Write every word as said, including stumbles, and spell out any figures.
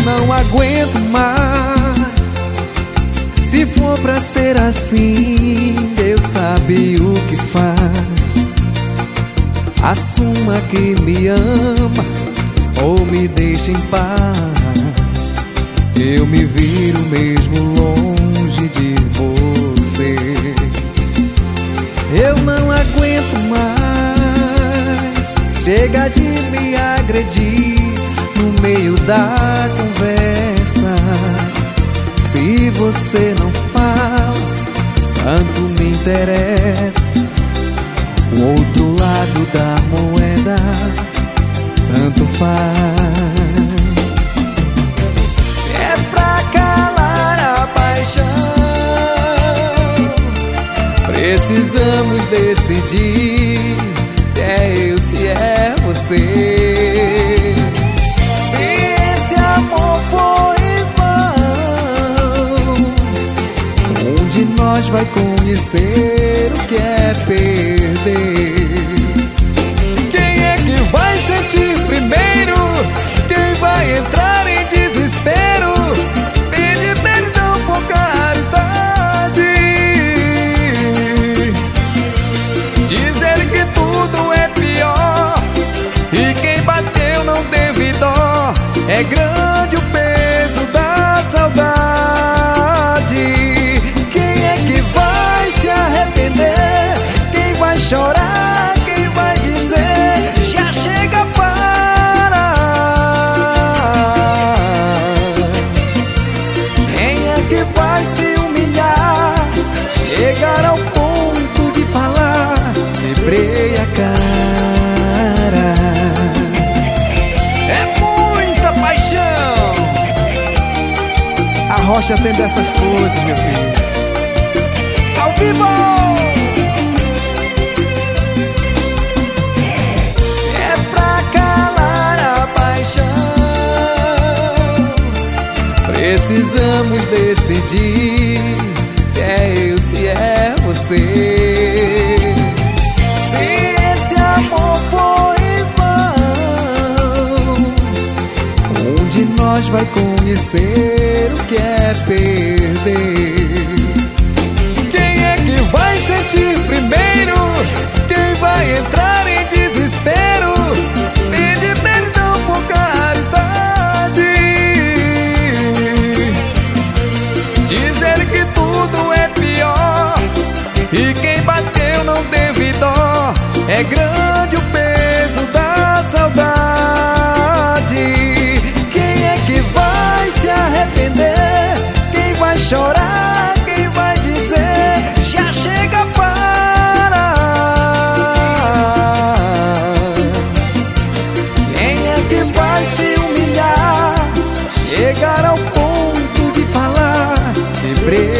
não aguento mais. Se for pra ser assim, Deus sabe o que faz. Assuma que me ama ou me deixe em paz. Eu me viro mesmo longe de você. Eu não aguento mais. Chega de me agredir no meio da conversa. Se você não fala, tanto me interessa. O outro lado da moeda, tanto faz. É pra calar a paixão, precisamos decidir se é eu, se é você. Se esse amor foi em vão, um de nós vai conhecer o que é perder. Quem é que vai sentir primeiro? Quem vai entrar em desespero? Pedir perdão por caridade, dizer que tudo é pior e quem bateu não teve dó. É grande o peso da saudade. Quem é que vai se arrepender? Quem vai chorar? Quem vai dizer já chega, para? Quem é que vai se humilhar? Chegar ao ponto de falar quebrei a cara. É muita paixão. A rocha tem dessas coisas, meu filho. Ao vivo! Se é pra calar a paixão, precisamos decidir se é eu, se é você. Se esse amor foi em vão, um de nós vai conhecer o que é perder. Quem é que vai sentir primeiro? Quem vai entrar em desespero? Pedir perdão por caridade, dizer que tudo é pior e quem bateu não teve dó. É grande o peso da saudade. Quem é que vai se arrepender? Quem vai chorar? Quem vai dizer já chega, para? Quem é que vai se humilhar? Chegar ao ponto de falar quebrei